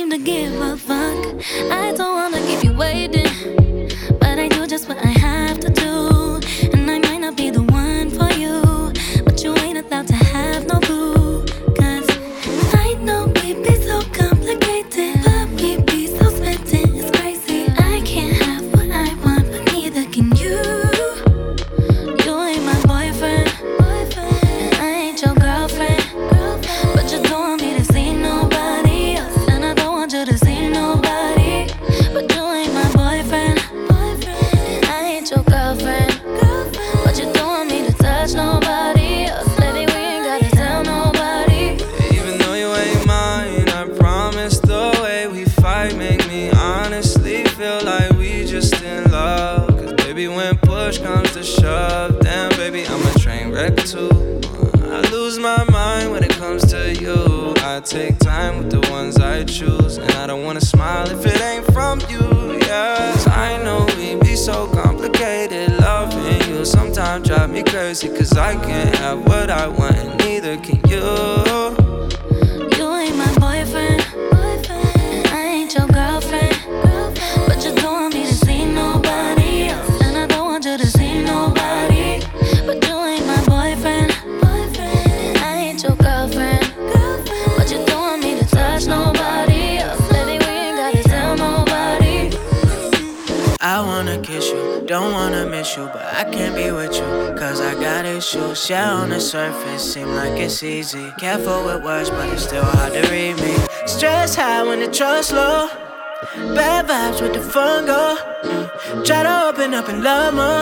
seem to give a fuck. I don't wanna keep you waiting, but I do just what I have to do. And I might not be the one for you, but you ain't allowed to have no boo. Cause I know we be so complicated, but we be so smitten, it's crazy. I can't have what I want, but neither can you. You ain't my boyfriend, and I ain't your girlfriend, but you don't want me to see nobody else, and I don't want you to see nobody. But you ain't my boyfriend, and I ain't your girlfriend, but you don't want me to touch nobody else. Baby, we ain't gotta tell nobody. Even though you ain't mine, I promise the way we fight make me honestly feel like we just in love. Cause baby, when push comes to shove, damn baby, I'm a train wreck too. I lose my mind when it comes to you. I take time with the ones I choose, and I don't wanna smile if it ain't from you. Yes, I know we be so complicated. Loving you sometimes drive me crazy, cause I can't have what I want, and neither can you. You ain't my boyfriend, and I ain't your girlfriend, but you don't want me to see nobody else, and I don't want you to see nobody. But you ain't my boyfriend, and I ain't your girlfriend, but you don't want me to touch nobody else. Baby, we ain't gotta tell nobody. I wanna kiss you, don't wanna miss you, but I can't be with you, cause I got issues. Yeah, on the surface, seem like it's easy. Careful with words, but it's still hard to read me. Stress high when the trust low, bad vibes with the fun go. Try to open up and love more.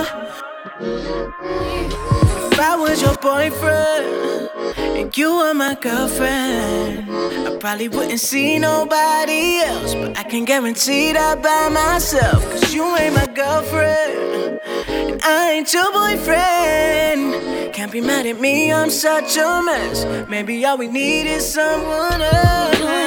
If I was your boyfriend and you were my girlfriend, I probably wouldn't see nobody else, but I can guarantee that by myself. Cause you ain't my girlfriend, and I ain't your boyfriend. Can't be mad at me, I'm such a mess. Maybe all we need is someone else.